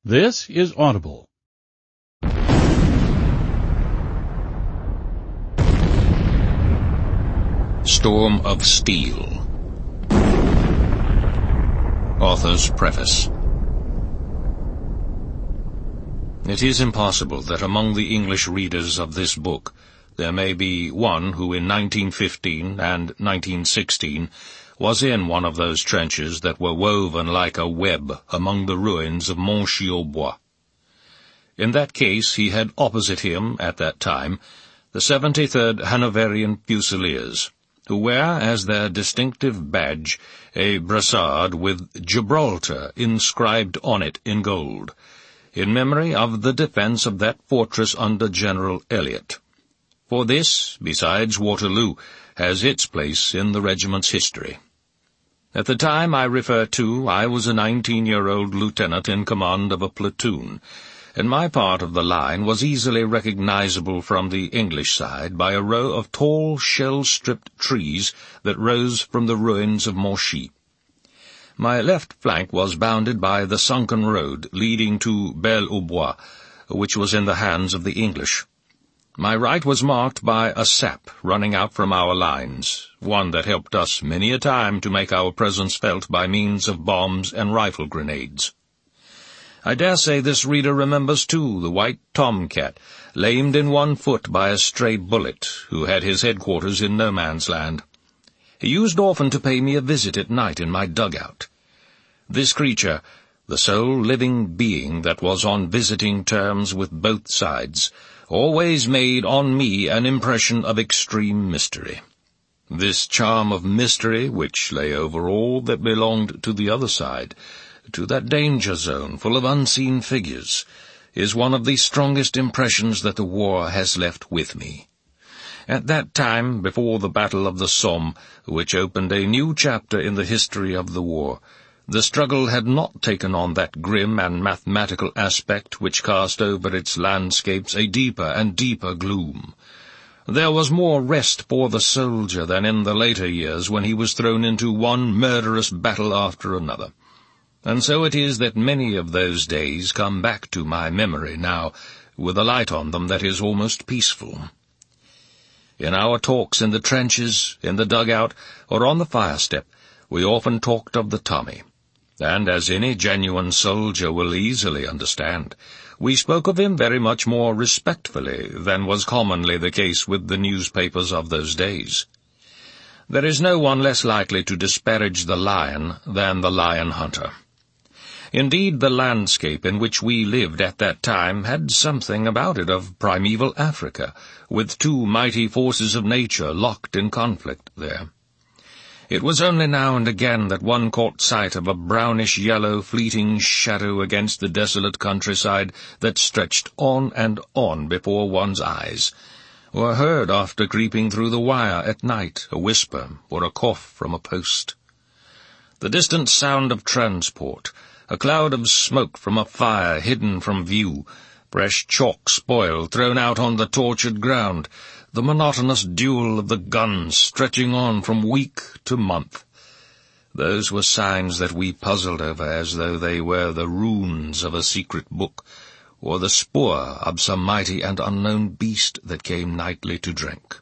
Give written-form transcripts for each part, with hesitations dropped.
This is Audible. Storm of Steel. Author's Preface. It is impossible that among the English readers of this book there may be one who in 1915 and 1916 was in one of those trenches that were woven like a web among the ruins of Monchy-au-Bois. In that case he had opposite him, at that time, the 73rd Hanoverian Fusiliers, who wear as their distinctive badge a brassard with Gibraltar inscribed on it in gold, in memory of the defence of that fortress under General Elliot. For this, besides Waterloo, has its place in the regiment's history. At the time I refer to, I was a 19-year-old lieutenant in command of a platoon, and my part of the line was easily recognizable from the English side by a row of tall, shell-stripped trees that rose from the ruins of Monchy. My left flank was bounded by the sunken road leading to Belle-au-Bois, which was in the hands of the English. My right was marked by a sap running out from our lines, one that helped us many a time to make our presence felt by means of bombs and rifle grenades. I dare say this reader remembers, too, the white tomcat, lamed in one foot by a stray bullet, who had his headquarters in no man's land. He used often to pay me a visit at night in my dugout. This creature, the sole living being that was on visiting terms with both sides, always made on me an impression of extreme mystery. This charm of mystery, which lay over all that belonged to the other side, to that danger zone full of unseen figures, is one of the strongest impressions that the war has left with me. At that time, before the Battle of the Somme, which opened a new chapter in the history of the war, the struggle had not taken on that grim and mathematical aspect which cast over its landscapes a deeper and deeper gloom. There was more rest for the soldier than in the later years when he was thrown into one murderous battle after another. And so it is that many of those days come back to my memory now, with a light on them that is almost peaceful. In our talks in the trenches, in the dugout, or on the fire-step, we often talked of the Tommy. And as any genuine soldier will easily understand, we spoke of him very much more respectfully than was commonly the case with the newspapers of those days. There is no one less likely to disparage the lion than the lion hunter. Indeed, the landscape in which we lived at that time had something about it of primeval Africa, with two mighty forces of nature locked in conflict there. It was only now and again that one caught sight of a brownish-yellow fleeting shadow against the desolate countryside that stretched on and on before one's eyes, or heard, after creeping through the wire at night, a whisper or a cough from a post. The distant sound of transport, a cloud of smoke from a fire hidden from view, fresh chalk spoil thrown out on the tortured ground, the monotonous duel of the guns stretching on from week to month. Those were signs that we puzzled over as though they were the runes of a secret book, or the spoor of some mighty and unknown beast that came nightly to drink.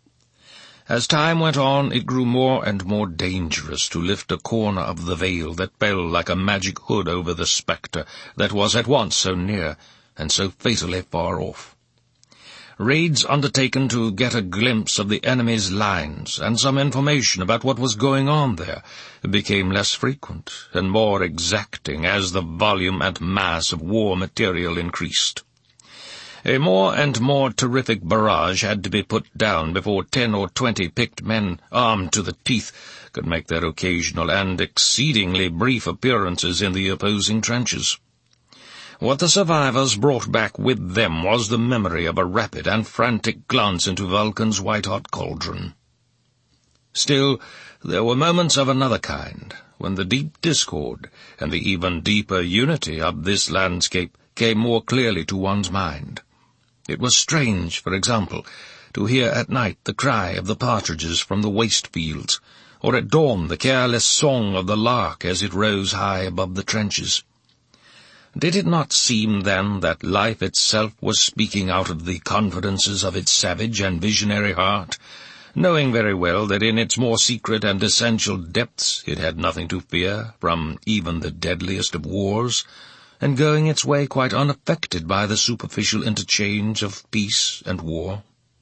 As time went on, it grew more and more dangerous to lift a corner of the veil that fell like a magic hood over the spectre that was at once so near and so fatally far off. Raids undertaken to get a glimpse of the enemy's lines and some information about what was going on there became less frequent and more exacting as the volume and mass of war material increased. A more and more terrific barrage had to be put down before 10 or 20 picked men, armed to the teeth, could make their occasional and exceedingly brief appearances in the opposing trenches. What the survivors brought back with them was the memory of a rapid and frantic glance into Vulcan's white-hot cauldron. Still, there were moments of another kind, when the deep discord and the even deeper unity of this landscape came more clearly to one's mind. It was strange, for example, to hear at night the cry of the partridges from the waste fields, or at dawn the careless song of the lark as it rose high above the trenches. Did it not seem then that life itself was speaking out of the confidences of its savage and visionary heart, knowing very well that in its more secret and essential depths it had nothing to fear from even the deadliest of wars, and going its way quite unaffected by the superficial interchange of peace and war?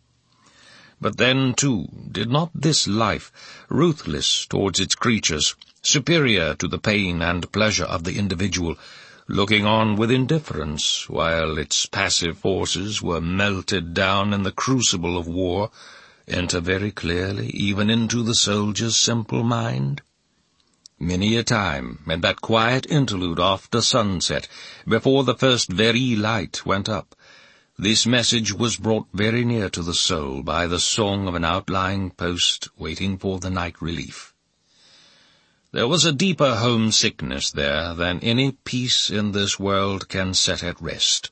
But then, too, did not this life, ruthless towards its creatures, superior to the pain and pleasure of the individual, looking on with indifference while its passive forces were melted down in the crucible of war, enter very clearly even into the soldier's simple mind? Many a time, in that quiet interlude after sunset, before the first very light went up, this message was brought very near to the soul by the song of an outlying post waiting for the night relief. There was a deeper homesickness there than any peace in this world can set at rest.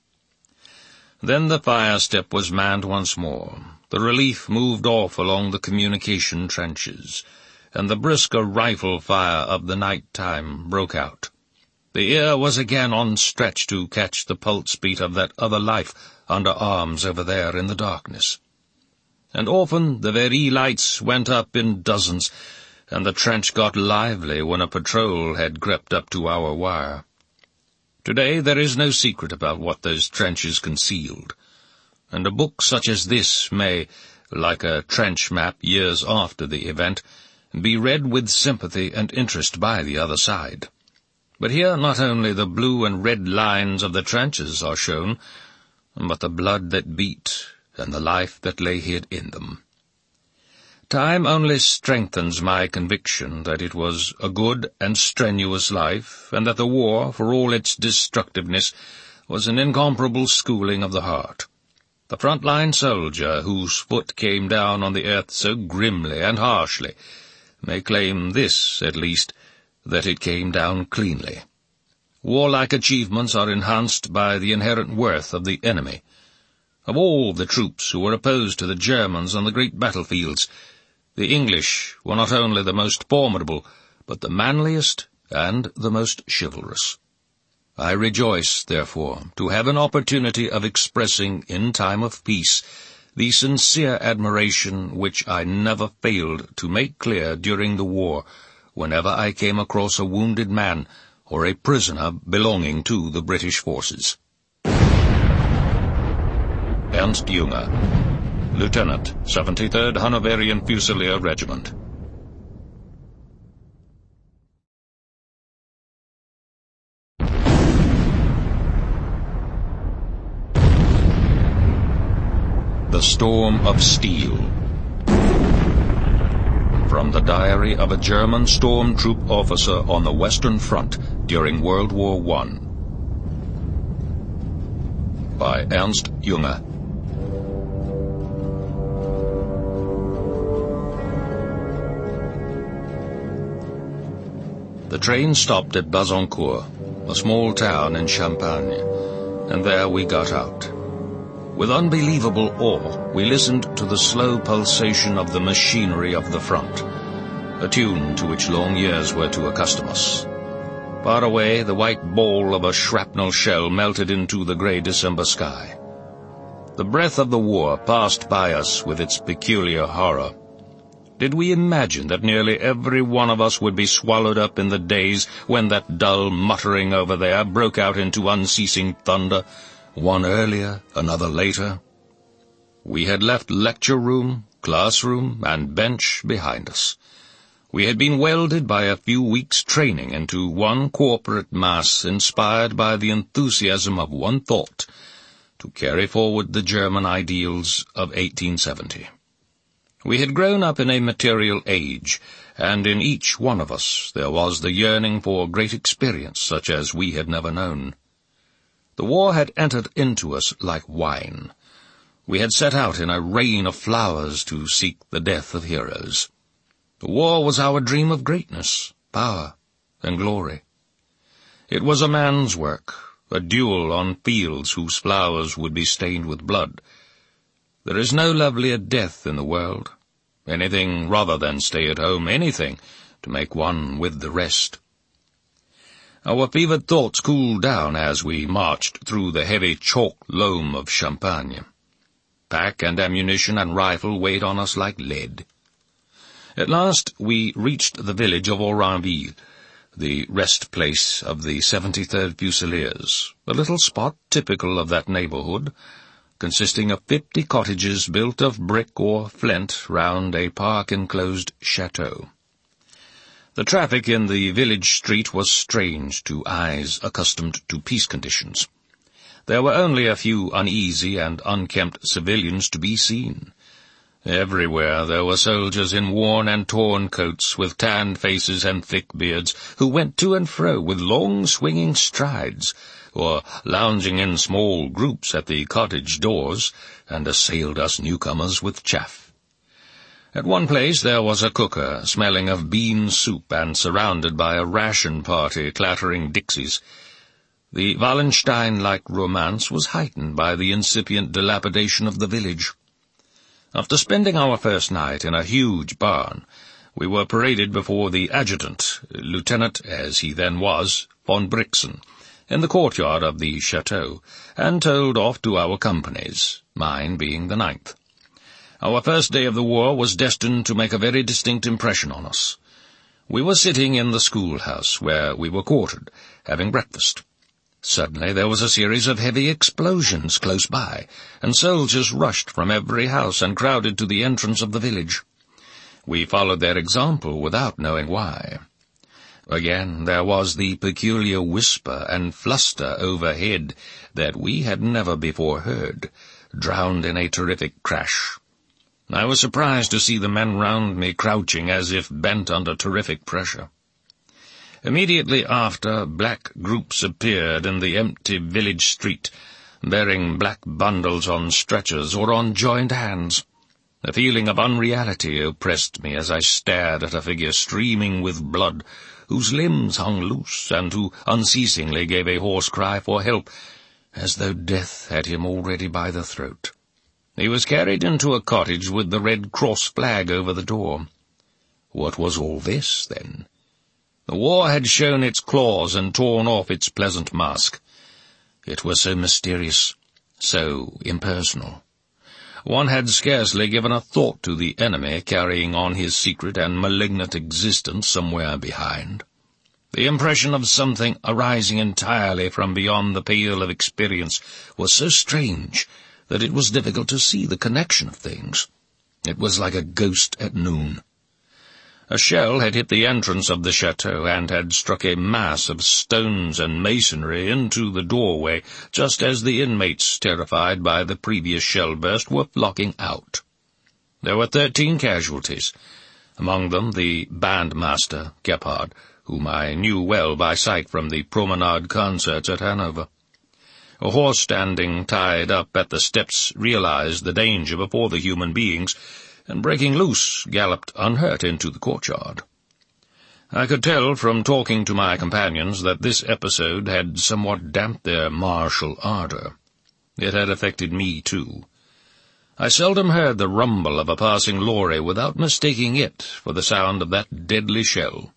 Then the fire-step was manned once more. The relief moved off along the communication trenches, and the brisker rifle fire of the night time broke out. The ear was again on stretch to catch the pulse beat of that other life under arms over there in the darkness. And often the very lights went up in dozens, and the trench got lively when a patrol had crept up to our wire. Today there is no secret about what those trenches concealed, and a book such as this may, like a trench map years after the event, be read with sympathy and interest by the other side. But here not only the blue and red lines of the trenches are shown, but the blood that beat and the life that lay hid in them. Time only strengthens my conviction that it was a good and strenuous life, and that the war, for all its destructiveness, was an incomparable schooling of the heart. The front-line soldier, whose foot came down on the earth so grimly and harshly, may claim this, at least, that it came down cleanly. Warlike achievements are enhanced by the inherent worth of the enemy. Of all the troops who were opposed to the Germans on the great battlefields, the English were not only the most formidable, but the manliest and the most chivalrous. I rejoice, therefore, to have an opportunity of expressing, in time of peace, the sincere admiration which I never failed to make clear during the war, whenever I came across a wounded man or a prisoner belonging to the British forces. Ernst Junger, Lieutenant, 73rd Hanoverian Fusilier Regiment. The Storm of Steel. From the diary of a German storm troop officer on the Western Front during World War I. By Ernst Junger. The train stopped at Bazancourt, a small town in Champagne, and there we got out. With unbelievable awe, we listened to the slow pulsation of the machinery of the front, a tune to which long years were to accustom us. Far away, the white ball of a shrapnel shell melted into the grey December sky. The breath of the war passed by us with its peculiar horror. Did we imagine that nearly every one of us would be swallowed up in the days when that dull muttering over there broke out into unceasing thunder, one earlier, another later? We had left lecture room, classroom, and bench behind us. We had been welded by a few weeks' training into one corporate mass inspired by the enthusiasm of one thought, to carry forward the German ideals of 1870. We had grown up in a material age, and in each one of us there was the yearning for great experience such as we had never known. The war had entered into us like wine. We had set out in a rain of flowers to seek the death of heroes. The war was our dream of greatness, power, and glory. It was a man's work, a duel on fields whose flowers would be stained with blood. There is no lovelier death in the world, anything rather than stay at home, anything to make one with the rest. Our fevered thoughts cooled down as we marched through the heavy chalk loam of Champagne. Pack and ammunition and rifle weighed on us like lead. At last we reached the village of Orinville, the rest place of the 73rd Fusiliers, a little spot typical of that neighbourhood, consisting of 50 cottages built of brick or flint round a park-enclosed chateau. The traffic in the village street was strange to eyes accustomed to peace conditions. There were only a few uneasy and unkempt civilians to be seen. Everywhere there were soldiers in worn and torn coats, with tanned faces and thick beards, who went to and fro with long swinging strides, or lounging in small groups at the cottage doors, and assailed us newcomers with chaff. At one place there was a cooker, smelling of bean soup and surrounded by a ration party clattering dixies. The Wallenstein-like romance was heightened by the incipient dilapidation of the village. After spending our first night in a huge barn, we were paraded before the adjutant, Lieutenant, as he then was, von Brixen, in the courtyard of the chateau, and told off to our companies, mine being the 9th. Our first day of the war was destined to make a very distinct impression on us. We were sitting in the schoolhouse, where we were quartered, having breakfast. Suddenly there was a series of heavy explosions close by, and soldiers rushed from every house and crowded to the entrance of the village. We followed their example without knowing why. Again there was the peculiar whisper and fluster overhead that we had never before heard, drowned in a terrific crash. I was surprised to see the men round me crouching as if bent under terrific pressure. Immediately after, black groups appeared in the empty village street, bearing black bundles on stretchers or on joined hands. A feeling of unreality oppressed me as I stared at a figure streaming with blood, whose limbs hung loose, and who unceasingly gave a hoarse cry for help, as though death had him already by the throat. He was carried into a cottage with the Red Cross flag over the door. What was all this, then? The war had shown its claws and torn off its pleasant mask. It was so mysterious, so impersonal. One had scarcely given a thought to the enemy carrying on his secret and malignant existence somewhere behind. The impression of something arising entirely from beyond the pale of experience was so strange that it was difficult to see the connection of things. It was like a ghost at noon. A shell had hit the entrance of the chateau and had struck a mass of stones and masonry into the doorway, just as the inmates, terrified by the previous shell burst, were flocking out. There were 13 casualties, among them the bandmaster, Gebhard, whom I knew well by sight from the promenade concerts at Hanover. A horse standing tied up at the steps realized the danger before the human beings, and breaking loose, galloped unhurt into the courtyard. I could tell from talking to my companions that this episode had somewhat damped their martial ardor. It had affected me, too. I seldom heard the rumble of a passing lorry without mistaking it for the sound of that deadly shell.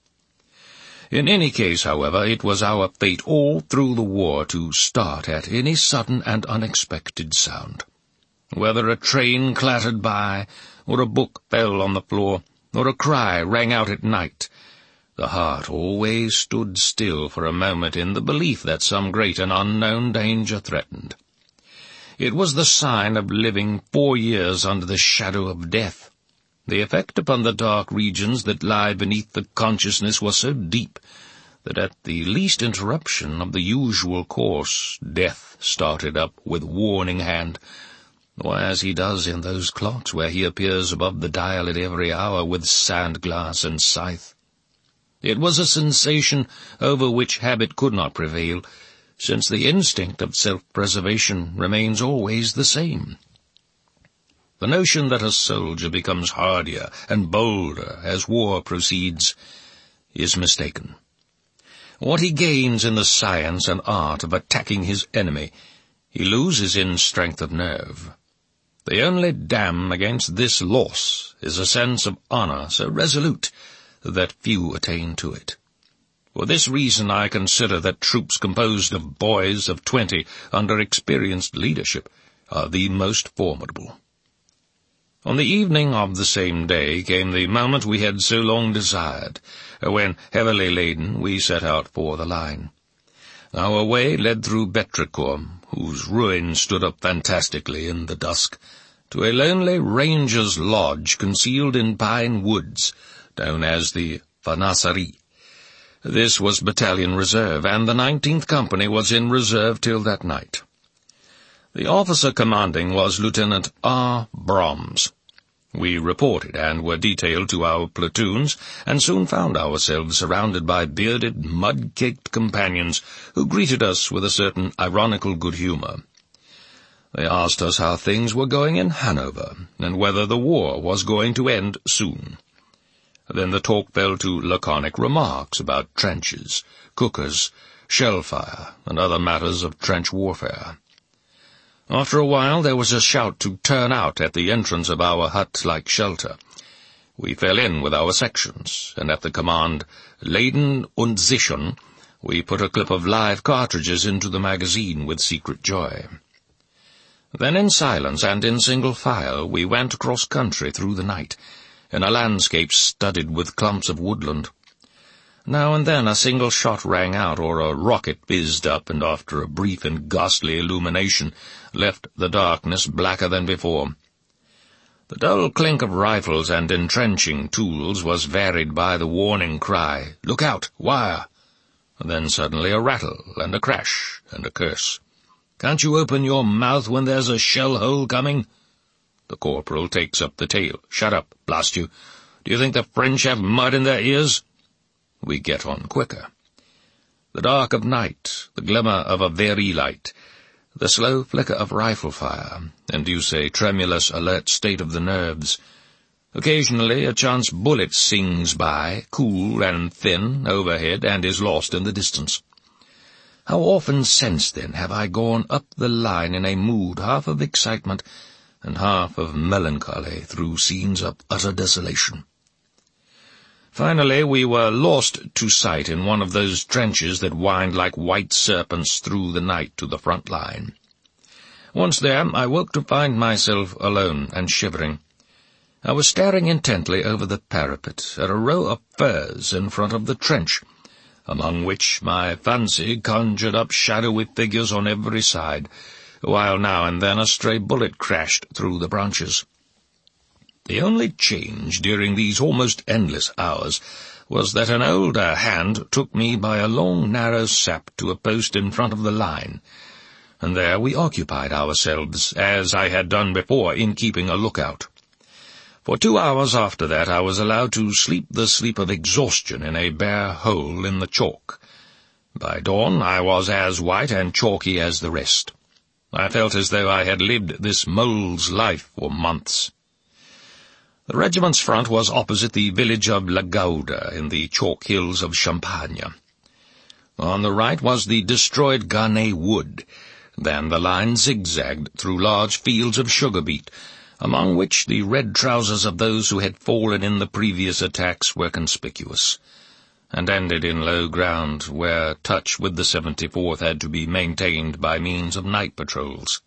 In any case, however, it was our fate all through the war to start at any sudden and unexpected sound. Whether a train clattered by, or a book fell on the floor, or a cry rang out at night, the heart always stood still for a moment in the belief that some great and unknown danger threatened. It was the sign of living 4 years under the shadow of death. The effect upon the dark regions that lie beneath the consciousness was so deep that at the least interruption of the usual course, death started up with warning hand, or as he does in those clocks where he appears above the dial at every hour with sand-glass and scythe. It was a sensation over which habit could not prevail, since the instinct of self-preservation remains always the same. The notion that a soldier becomes hardier and bolder as war proceeds is mistaken. What he gains in the science and art of attacking his enemy, he loses in strength of nerve. The only dam against this loss is a sense of honor so resolute that few attain to it. For this reason I consider that troops composed of boys of 20 under experienced leadership are the most formidable. On the evening of the same day came the moment we had so long desired, when, heavily laden, we set out for the line. Our way led through Betricourt, whose ruins stood up fantastically in the dusk, to a lonely ranger's lodge concealed in pine woods, known as the Fanasserie. This was battalion reserve, and the 19th Company was in reserve till that night. The officer commanding was Lieutenant R. Brahms. We reported and were detailed to our platoons, and soon found ourselves surrounded by bearded, mud-caked companions who greeted us with a certain ironical good humor. They asked us how things were going in Hanover, and whether the war was going to end soon. Then the talk fell to laconic remarks about trenches, cookers, shell fire, and other matters of trench warfare. After a while there was a shout to turn out at the entrance of our hut-like shelter. We fell in with our sections, and at the command, "Laden und sichern," we put a clip of live cartridges into the magazine with secret joy. Then in silence and in single file we went across country through the night, in a landscape studded with clumps of woodland. Now and then a single shot rang out, or a rocket fizzed up, and after a brief and ghastly illumination left the darkness blacker than before. The dull clink of rifles and entrenching tools was varied by the warning cry, "Look out! Wire!" And then suddenly a rattle, and a crash, and a curse. "Can't you open your mouth when there's a shell-hole coming?" The corporal takes up the tale. "Shut up, blast you! Do you think the French have mud in their ears?" We get on quicker. The dark of night, the glimmer of a very light, the slow flicker of rifle fire, induce a tremulous, alert state of the nerves. Occasionally a chance bullet sings by, cool and thin, overhead, and is lost in the distance. How often since then have I gone up the line in a mood half of excitement and half of melancholy through scenes of utter desolation. Finally we were lost to sight in one of those trenches that wind like white serpents through the night to the front line. Once there, I woke to find myself alone and shivering. I was staring intently over the parapet at a row of firs in front of the trench, among which my fancy conjured up shadowy figures on every side, while now and then a stray bullet crashed through the branches. The only change during these almost endless hours was that an older hand took me by a long, narrow sap to a post in front of the line, and there we occupied ourselves, as I had done before, in keeping a lookout. For 2 hours after that I was allowed to sleep the sleep of exhaustion in a bare hole in the chalk. By dawn I was as white and chalky as the rest. I felt as though I had lived this mole's life for months. The regiment's front was opposite the village of La Gouda in the chalk hills of Champagne. On the right was the destroyed Garnet Wood. Then the line zigzagged through large fields of sugar beet, among which the red trousers of those who had fallen in the previous attacks were conspicuous, and ended in low ground where touch with the 74th had to be maintained by means of night patrols.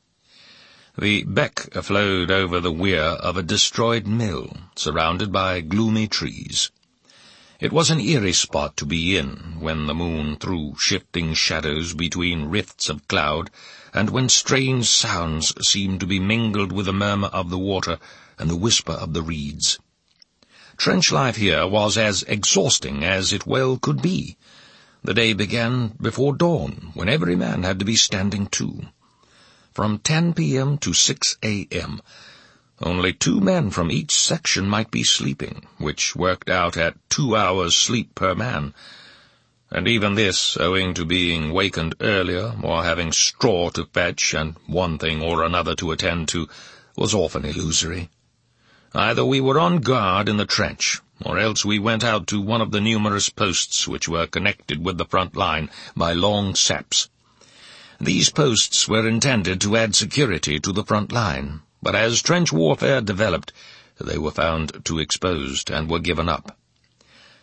The beck flowed over the weir of a destroyed mill, surrounded by gloomy trees. It was an eerie spot to be in when the moon threw shifting shadows between rifts of cloud, and when strange sounds seemed to be mingled with the murmur of the water and the whisper of the reeds. Trench life here was as exhausting as it well could be. The day began before dawn, when every man had to be standing to. From 10 p.m. to 6 a.m., only 2 men from each section might be sleeping, which worked out at 2 hours sleep per man, and even this, owing to being wakened earlier, or having straw to fetch, and one thing or another to attend to, was often illusory. Either we were on guard in the trench, or else we went out to one of the numerous posts which were connected with the front line by long saps. These posts were intended to add security to the front line, but as trench warfare developed, they were found too exposed and were given up.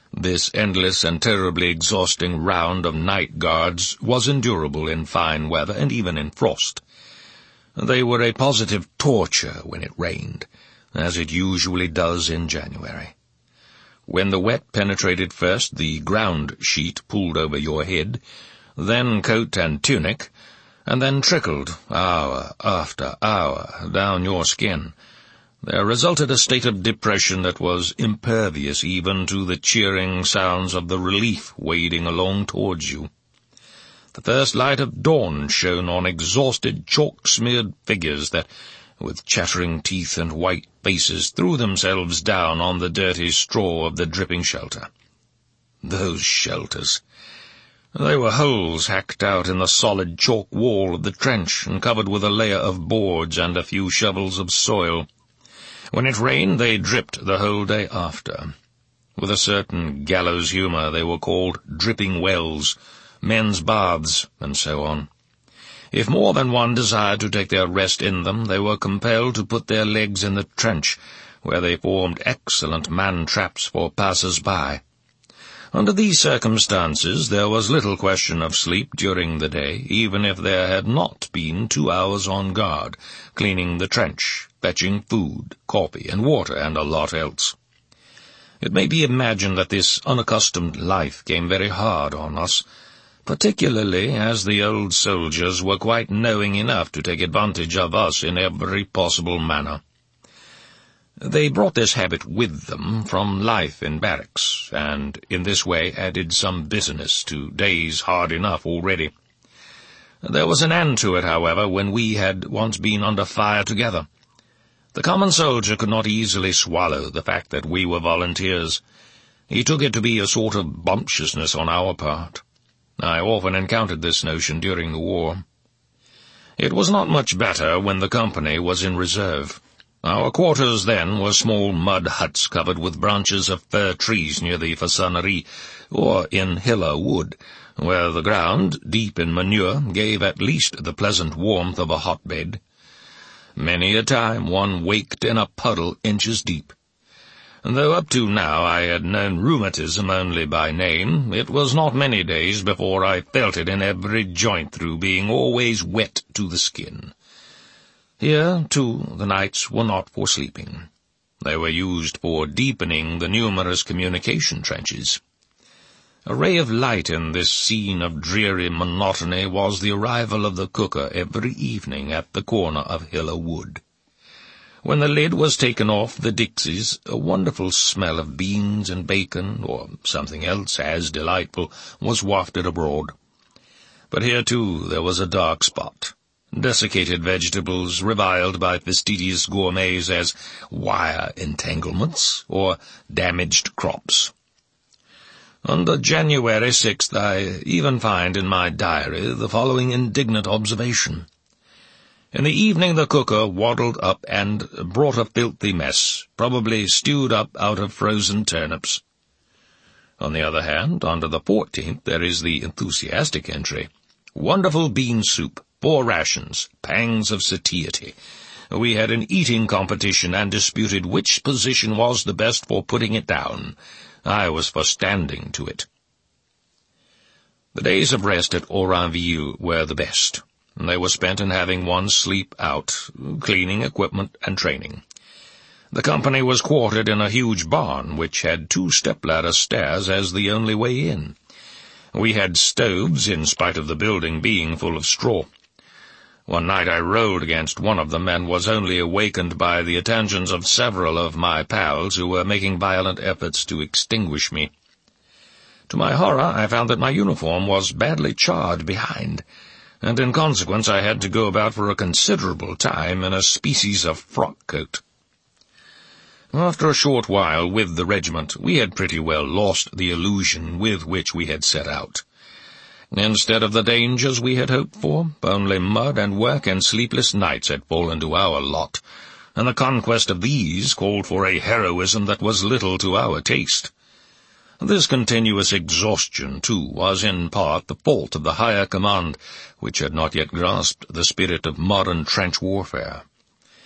This endless and terribly exhausting round of night guards was endurable in fine weather and even in frost. They were a positive torture when it rained, as it usually does in January. When the wet penetrated first the ground sheet pulled over your head, then coat and tunic, and then trickled, hour after hour, down your skin, there resulted a state of depression that was impervious even to the cheering sounds of the relief wading along towards you. The first light of dawn shone on exhausted, chalk-smeared figures that, with chattering teeth and white faces, threw themselves down on the dirty straw of the dripping shelter. Those shelters! They were holes hacked out in the solid chalk wall of the trench and covered with a layer of boards and a few shovels of soil. When it rained, they dripped the whole day after. With a certain gallows humour, they were called dripping wells, men's baths, and so on. If more than one desired to take their rest in them, they were compelled to put their legs in the trench, where they formed excellent man-traps for passers-by. Under these circumstances, there was little question of sleep during the day, even if there had not been 2 hours on guard, cleaning the trench, fetching food, coffee, and water, and a lot else. It may be imagined that this unaccustomed life came very hard on us, particularly as the old soldiers were quite knowing enough to take advantage of us in every possible manner. They brought this habit with them from life in barracks, and in this way added some bitterness to days hard enough already. There was an end to it, however, when we had once been under fire together. The common soldier could not easily swallow the fact that we were volunteers. He took it to be a sort of bumptiousness on our part. I often encountered this notion during the war. It was not much better when the company was in reserve. Our quarters then were small mud huts covered with branches of fir trees near the Façonnerie, or in Hiller Wood, where the ground, deep in manure, gave at least the pleasant warmth of a hotbed. Many a time one waked in a puddle inches deep. Though up to now I had known rheumatism only by name, it was not many days before I felt it in every joint through being always wet to the skin. Here, too, the nights were not for sleeping. They were used for deepening the numerous communication trenches. A ray of light in this scene of dreary monotony was the arrival of the cooker every evening at the corner of Hiller Wood. When the lid was taken off the dixies, a wonderful smell of beans and bacon, or something else as delightful, was wafted abroad. But here, too, there was a dark spot. Desiccated vegetables reviled by fastidious gourmets as wire entanglements or damaged crops. Under January 6th I even find in my diary the following indignant observation. In the evening the cooker waddled up and brought a filthy mess, probably stewed up out of frozen turnips. On the other hand, under the 14th there is the enthusiastic entry. Wonderful bean soup, 4 rations, pangs of satiety. We had an eating competition and disputed which position was the best for putting it down. I was for standing to it. The days of rest at Oranville were the best. They were spent in having one sleep out, cleaning equipment and training. The company was quartered in a huge barn, which had 2 stepladder stairs as the only way in. We had stoves, in spite of the building being full of straw. One night I rolled against one of them and was only awakened by the attentions of several of my pals who were making violent efforts to extinguish me. To my horror, I found that my uniform was badly charred behind, and in consequence I had to go about for a considerable time in a species of frock-coat. After a short while with the regiment, we had pretty well lost the illusion with which we had set out. Instead of the dangers we had hoped for, only mud and work and sleepless nights had fallen to our lot, and the conquest of these called for a heroism that was little to our taste. This continuous exhaustion, too, was in part the fault of the higher command, which had not yet grasped the spirit of modern trench warfare.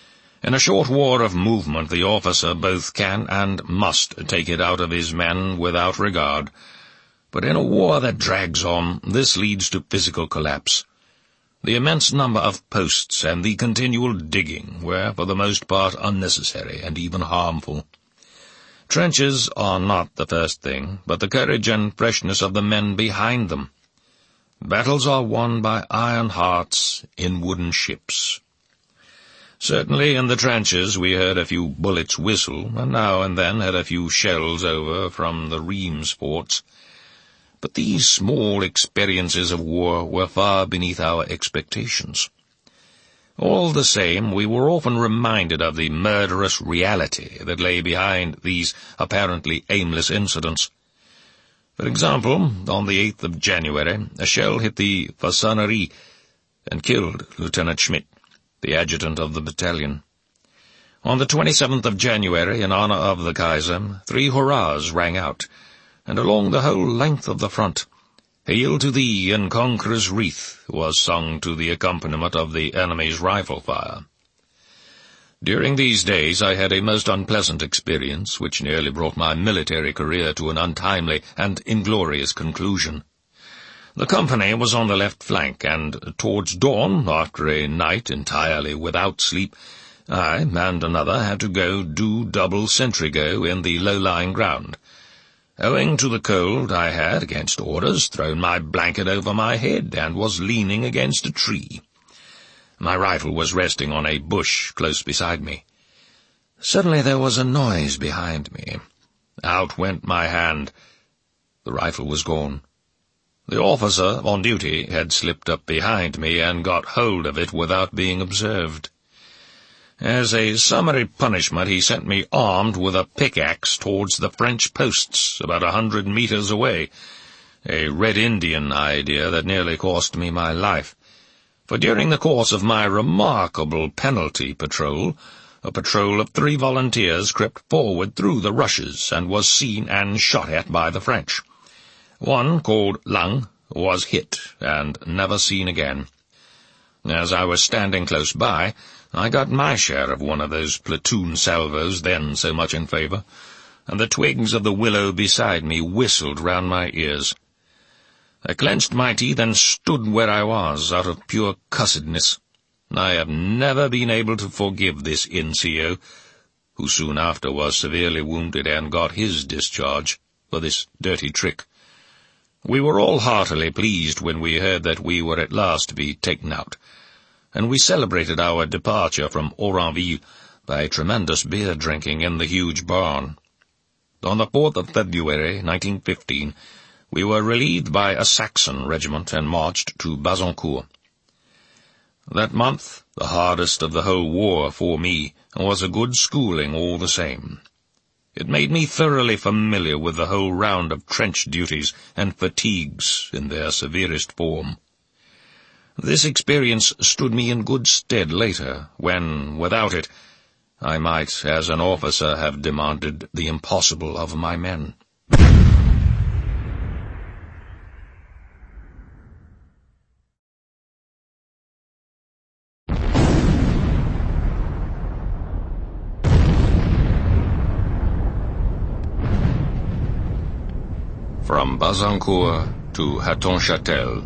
In a short war of movement, the officer both can and must take it out of his men without regard. But in a war that drags on, this leads to physical collapse. The immense number of posts and the continual digging were, for the most part, unnecessary and even harmful. Trenches are not the first thing, but the courage and freshness of the men behind them. Battles are won by iron hearts in wooden ships. Certainly in the trenches we heard a few bullets whistle, and now and then had a few shells over from the Reims forts. But these small experiences of war were far beneath our expectations. All the same, we were often reminded of the murderous reality that lay behind these apparently aimless incidents. For example, on the 8th of January, a shell hit the Façonnerie and killed Lieutenant Schmidt, the adjutant of the battalion. On the 27th of January, in honor of the Kaiser, 3 hurrahs rang out, and along the whole length of the front, "Hail to thee and Conqueror's wreath" was sung to the accompaniment of the enemy's rifle fire. During these days I had a most unpleasant experience, which nearly brought my military career to an untimely and inglorious conclusion. The company was on the left flank, and towards dawn, after a night entirely without sleep, I and another had to go do double sentry-go in the low-lying ground. Owing to the cold, I had, against orders, thrown my blanket over my head and was leaning against a tree. My rifle was resting on a bush close beside me. Suddenly there was a noise behind me. Out went my hand. The rifle was gone. The officer on duty had slipped up behind me and got hold of it without being observed. As a summary punishment, he sent me armed with a pickaxe towards the French posts about 100 meters away, a Red Indian idea that nearly cost me my life. For during the course of my remarkable penalty patrol, a patrol of 3 volunteers crept forward through the rushes and was seen and shot at by the French. One, called Lang, was hit and never seen again. As I was standing close by, I got my share of one of those platoon salvos then so much in favour, and the twigs of the willow beside me whistled round my ears. I clenched my teeth and stood where I was, out of pure cussedness. I have never been able to forgive this NCO, who soon after was severely wounded and got his discharge for this dirty trick. We were all heartily pleased when we heard that we were at last to be taken out, and we celebrated our departure from Oranville by tremendous beer-drinking in the huge barn. On the 4th of February, 1915, we were relieved by a Saxon regiment and marched to Bazancourt. That month, the hardest of the whole war for me, was a good schooling all the same. It made me thoroughly familiar with the whole round of trench duties and fatigues in their severest form. This experience stood me in good stead later, when, without it, I might, as an officer, have demanded the impossible of my men. From Bazancourt to Hattonchâtel.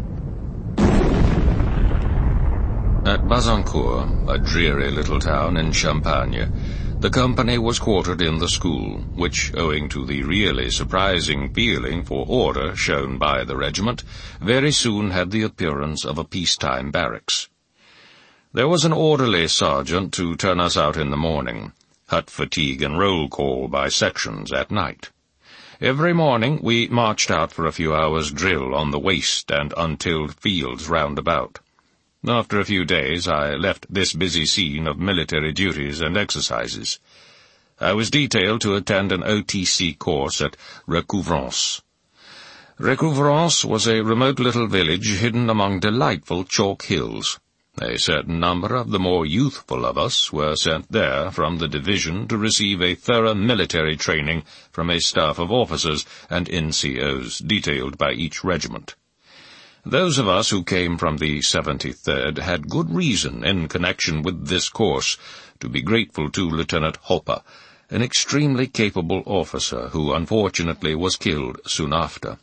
At Bazancourt, a dreary little town in Champagne, the company was quartered in the school, which, owing to the really surprising feeling for order shown by the regiment, very soon had the appearance of a peacetime barracks. There was an orderly sergeant to turn us out in the morning, hut fatigue and roll call by sections at night. Every morning we marched out for a few hours' drill on the waste and untilled fields round about. After a few days I left this busy scene of military duties and exercises. I was detailed to attend an OTC course at Recouvrance. Recouvrance was a remote little village hidden among delightful chalk hills. A certain number of the more youthful of us were sent there from the division to receive a thorough military training from a staff of officers and NCOs detailed by each regiment. Those of us who came from the 73rd had good reason, in connection with this course, to be grateful to Lieutenant Hopper, an extremely capable officer who unfortunately was killed soon after.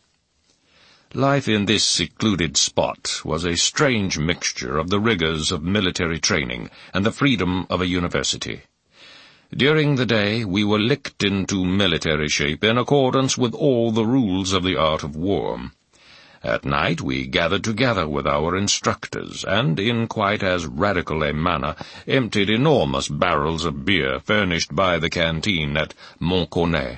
Life in this secluded spot was a strange mixture of the rigors of military training and the freedom of a university. During the day we were licked into military shape in accordance with all the rules of the art of war. At night we gathered together with our instructors, and in quite as radical a manner emptied enormous barrels of beer furnished by the canteen at Montcornet.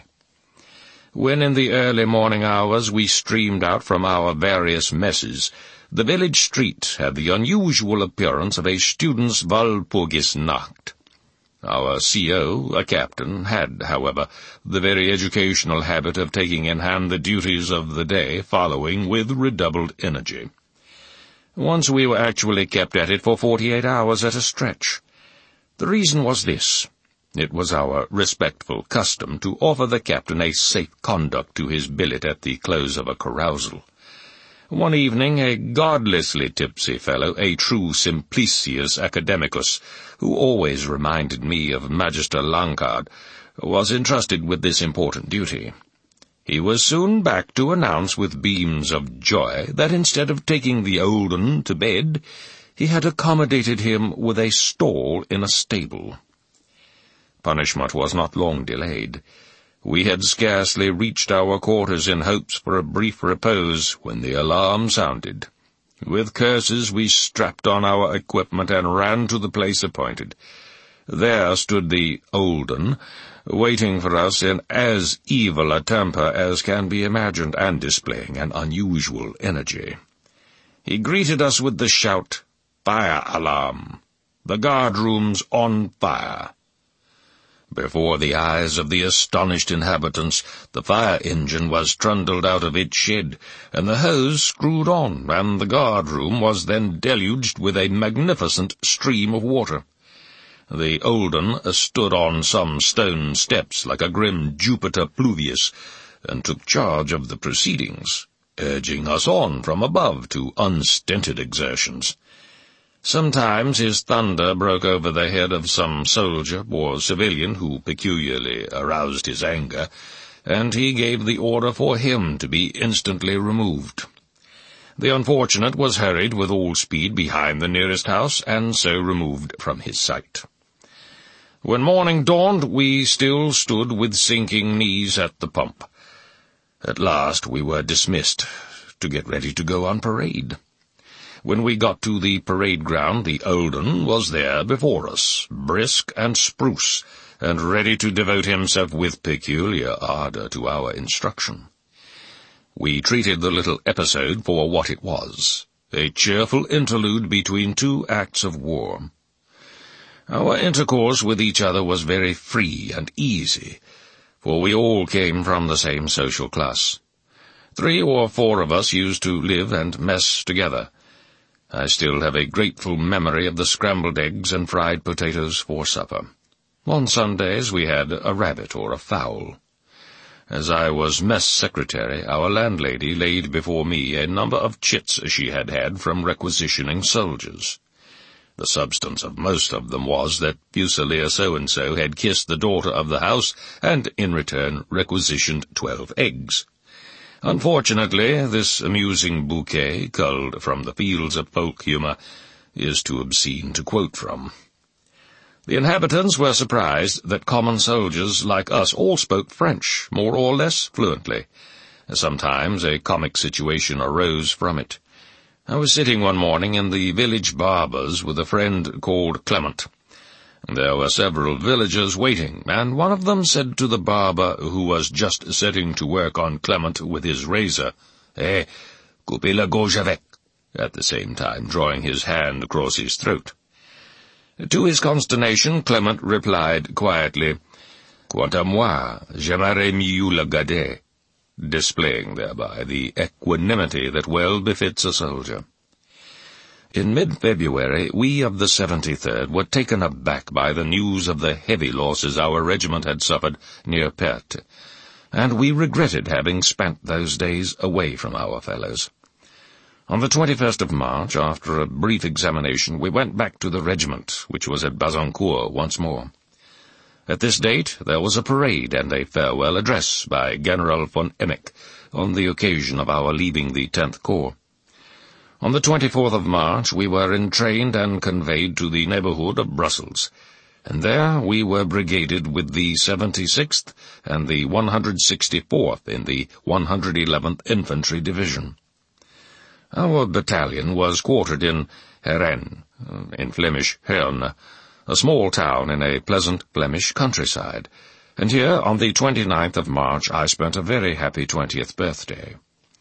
When in the early morning hours we streamed out from our various messes, the village street had the unusual appearance of a student's Walpurgisnacht. Our CO, a captain, had, however, the very educational habit of taking in hand the duties of the day following with redoubled energy. Once we were actually kept at it for 48 hours at a stretch. The reason was this. It was our respectful custom to offer the captain a safe conduct to his billet at the close of a carousal. One evening a godlessly tipsy fellow, a true Simplicius Academicus, who always reminded me of Magister Langard, was entrusted with this important duty. He was soon back to announce with beams of joy that instead of taking the old 'un to bed, he had accommodated him with a stall in a stable. Punishment was not long delayed. We had scarcely reached our quarters in hopes for a brief repose when the alarm sounded. With curses we strapped on our equipment and ran to the place appointed. There stood the old 'un, waiting for us in as evil a temper as can be imagined, and displaying an unusual energy. He greeted us with the shout, "Fire alarm! The guard-room's on fire!" Before the eyes of the astonished inhabitants, the fire engine was trundled out of its shed, and the hose screwed on, and the guard-room was then deluged with a magnificent stream of water. The old 'un stood on some stone steps like a grim Jupiter Pluvius, and took charge of the proceedings, urging us on from above to unstinted exertions. Sometimes his thunder broke over the head of some soldier or civilian who peculiarly aroused his anger, and he gave the order for him to be instantly removed. The unfortunate was hurried with all speed behind the nearest house, and so removed from his sight. When morning dawned, we still stood with sinking knees at the pump. At last we were dismissed to get ready to go on parade. When we got to the parade ground, the old 'un was there before us, brisk and spruce, and ready to devote himself with peculiar ardor to our instruction. We treated the little episode for what it was, a cheerful interlude between two acts of war. Our intercourse with each other was very free and easy, for we all came from the same social class. 3 or 4 of us used to live and mess together. I still have a grateful memory of the scrambled eggs and fried potatoes for supper. On Sundays we had a rabbit or a fowl. As I was mess secretary, our landlady laid before me a number of chits she had had from requisitioning soldiers. The substance of most of them was that Fusilier so-and-so had kissed the daughter of the house, and in return requisitioned 12 eggs. Unfortunately, this amusing bouquet, culled from the fields of folk humour, is too obscene to quote from. The inhabitants were surprised that common soldiers like us all spoke French, more or less fluently. Sometimes a comic situation arose from it. I was sitting one morning in the village barber's with a friend called Clement. There were several villagers waiting, and one of them said to the barber, who was just setting to work on Clement with his razor, coupez la gorge avec, at the same time drawing his hand across his throat. To his consternation, Clement replied quietly, Quant à moi, j'aimerais mieux le garder, displaying thereby the equanimity that well befits a soldier. In mid-February, we of the 73rd were taken aback by the news of the heavy losses our regiment had suffered near Perthes, and we regretted having spent those days away from our fellows. On the 21st of March, after a brief examination, we went back to the regiment, which was at Bazancourt once more. At this date, there was a parade and a farewell address by General von Emmeck on the occasion of our leaving the 10th Corps. On the 24th of March, we were entrained and conveyed to the neighborhood of Brussels, and there we were brigaded with the 76th and the 164th in the 111th Infantry Division. Our battalion was quartered in Heren, in Flemish Herne, a small town in a pleasant Flemish countryside, and here on the 29th of March I spent a very happy 20th birthday.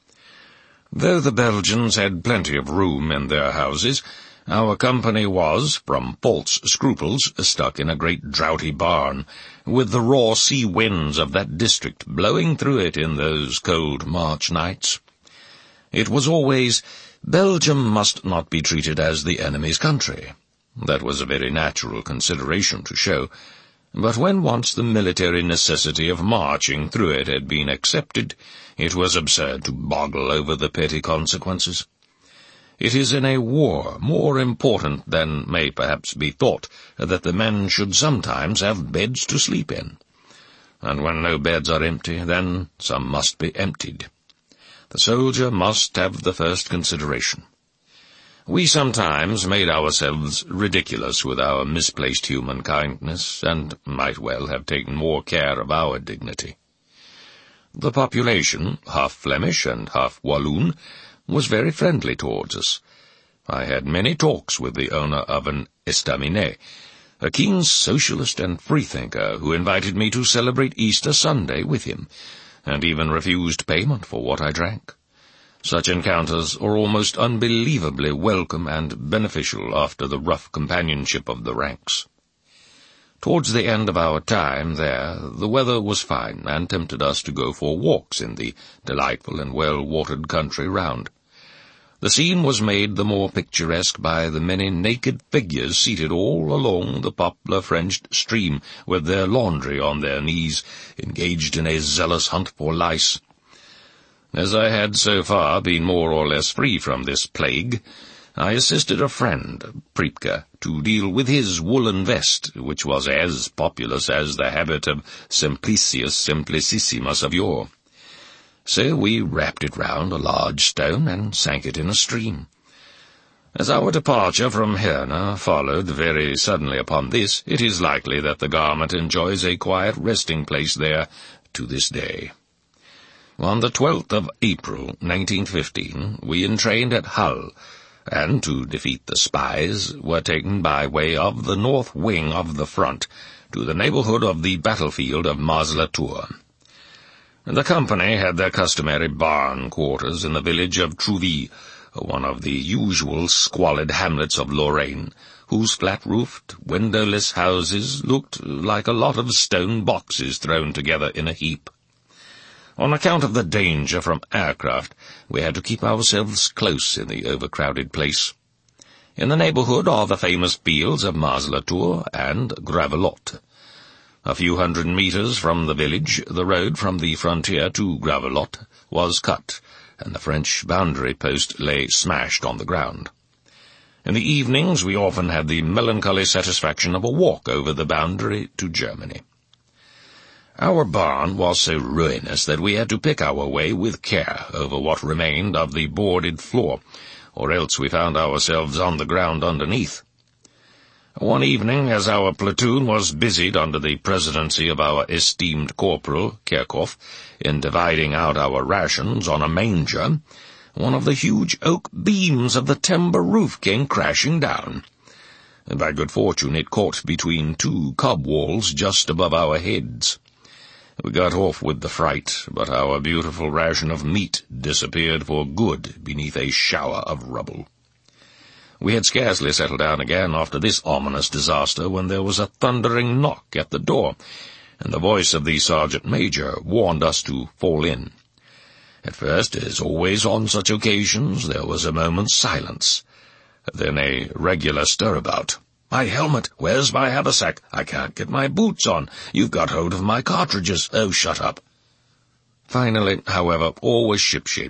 Though the Belgians had plenty of room in their houses, our company was, from false scruples, stuck in a great draughty barn, with the raw sea winds of that district blowing through it in those cold March nights. It was always, Belgium must not be treated as the enemy's country. That was a very natural consideration to show, but when once the military necessity of marching through it had been accepted, it was absurd to boggle over the petty consequences. It is in a war more important than may perhaps be thought that the men should sometimes have beds to sleep in. And when no beds are empty, then some must be emptied. The soldier must have the first consideration. We sometimes made ourselves ridiculous with our misplaced human kindness, and might well have taken more care of our dignity. The population, half Flemish and half Walloon, was very friendly towards us. I had many talks with the owner of an estaminet, a keen socialist and freethinker who invited me to celebrate Easter Sunday with him, and even refused payment for what I drank. Such encounters are almost unbelievably welcome and beneficial after the rough companionship of the ranks. Towards the end of our time there, the weather was fine and tempted us to go for walks in the delightful and well-watered country round. The scene was made the more picturesque by the many naked figures seated all along the poplar-fringed stream, with their laundry on their knees, engaged in a zealous hunt for lice. As I had so far been more or less free from this plague, I assisted a friend, Priepke, to deal with his woolen vest, which was as populous as the habit of Simplicius Simplicissimus of yore. So we wrapped it round a large stone and sank it in a stream. As our departure from Herne followed very suddenly upon this, it is likely that the garment enjoys a quiet resting place there to this day. On the 12th of April, 1915, we entrained at Hull, and, to defeat the spies, were taken by way of the north wing of the front to the neighborhood of the battlefield of Mars-la-Tour. The company had their customary barn quarters in the village of Trouville, one of the usual squalid hamlets of Lorraine, whose flat-roofed, windowless houses looked like a lot of stone boxes thrown together in a heap. On account of the danger from aircraft, we had to keep ourselves close in the overcrowded place. In the neighborhood are the famous fields of Mars-la-Tour and Gravelotte. A few hundred meters from the village, the road from the frontier to Gravelotte was cut, and the French boundary post lay smashed on the ground. In the evenings we often had the melancholy satisfaction of a walk over the boundary to Germany. Our barn was so ruinous that we had to pick our way with care over what remained of the boarded floor, or else we found ourselves on the ground underneath. One evening, as our platoon was busied under the presidency of our esteemed corporal, Kirchhoff, in dividing out our rations on a manger, one of the huge oak beams of the timber roof came crashing down. By good fortune it caught between two cob walls just above our heads. We got off with the fright, but our beautiful ration of meat disappeared for good beneath a shower of rubble. We had scarcely settled down again after this ominous disaster when there was a thundering knock at the door, and the voice of the sergeant-major warned us to fall in. At first, as always on such occasions, there was a moment's silence, then a regular stir-about. "My helmet! Where's my haversack? I can't get my boots on. You've got hold of my cartridges. Oh, shut up." Finally, however, all was shipshape,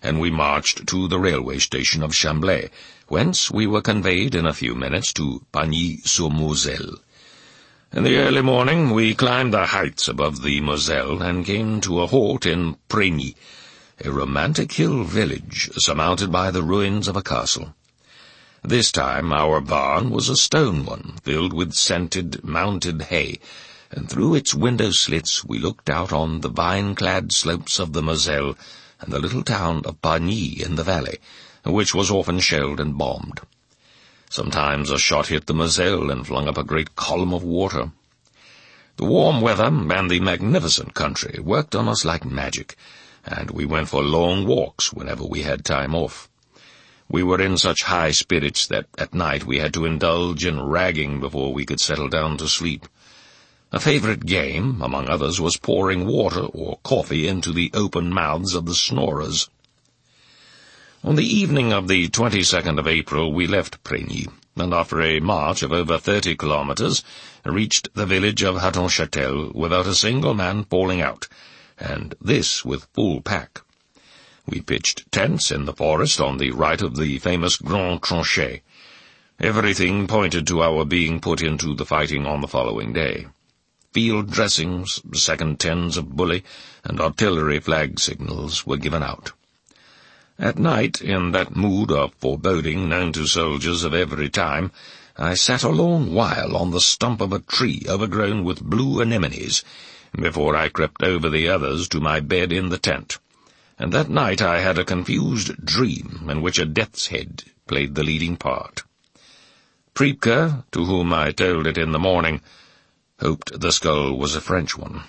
and we marched to the railway station of Chamblay, whence we were conveyed in a few minutes to Pagny-sur-Moselle. In the early morning we climbed the heights above the Moselle and came to a halt in Prégny, a romantic hill village surmounted by the ruins of a castle. This time our barn was a stone one, filled with scented, mounted hay, and through its window slits we looked out on the vine-clad slopes of the Moselle and the little town of Pagny in the valley, which was often shelled and bombed. Sometimes a shot hit the Moselle and flung up a great column of water. The warm weather and the magnificent country worked on us like magic, and we went for long walks whenever we had time off. We were in such high spirits that at night we had to indulge in ragging before we could settle down to sleep. A favourite game, among others, was pouring water or coffee into the open mouths of the snorers. On the evening of the 22nd of April we left Prégny, and after a march of over 30 kilometres, reached the village of Hattonchâtel without a single man falling out, and this with full pack. We pitched tents in the forest on the right of the famous Grand Tranchée. Everything pointed to our being put into the fighting on the following day. Field dressings, second tens of bully, and artillery flag signals were given out. At night, in that mood of foreboding known to soldiers of every time, I sat a long while on the stump of a tree overgrown with blue anemones, before I crept over the others to my bed in the tent. And that night I had a confused dream in which a death's head played the leading part. Priepke, to whom I told it in the morning, hoped the skull was a French one.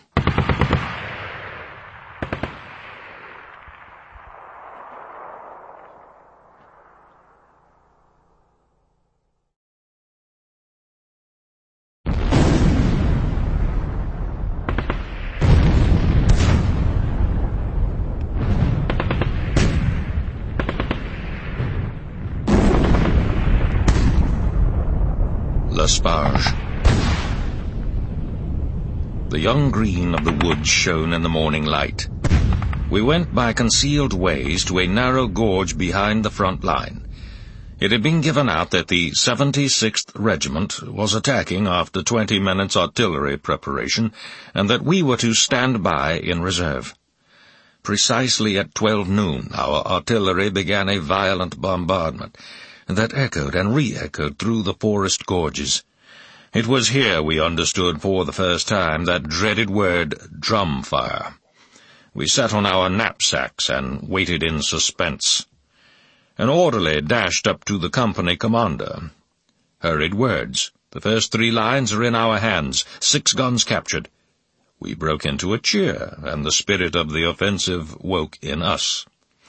L'Esparge. The young green of the woods shone in the morning light. We went by concealed ways to a narrow gorge behind the front line. It had been given out that the 76th Regiment was attacking after 20 minutes artillery preparation, and that we were to stand by in reserve. Precisely at 12 noon our artillery began a violent bombardment that echoed and re-echoed through the forest gorges. It was here we understood for the first time that dreaded word, drum fire. We sat on our knapsacks and waited in suspense. An orderly dashed up to the company commander. Hurried words. The first 3 lines are in our hands. 6 guns captured. We broke into a cheer, and the spirit of the offensive woke in us.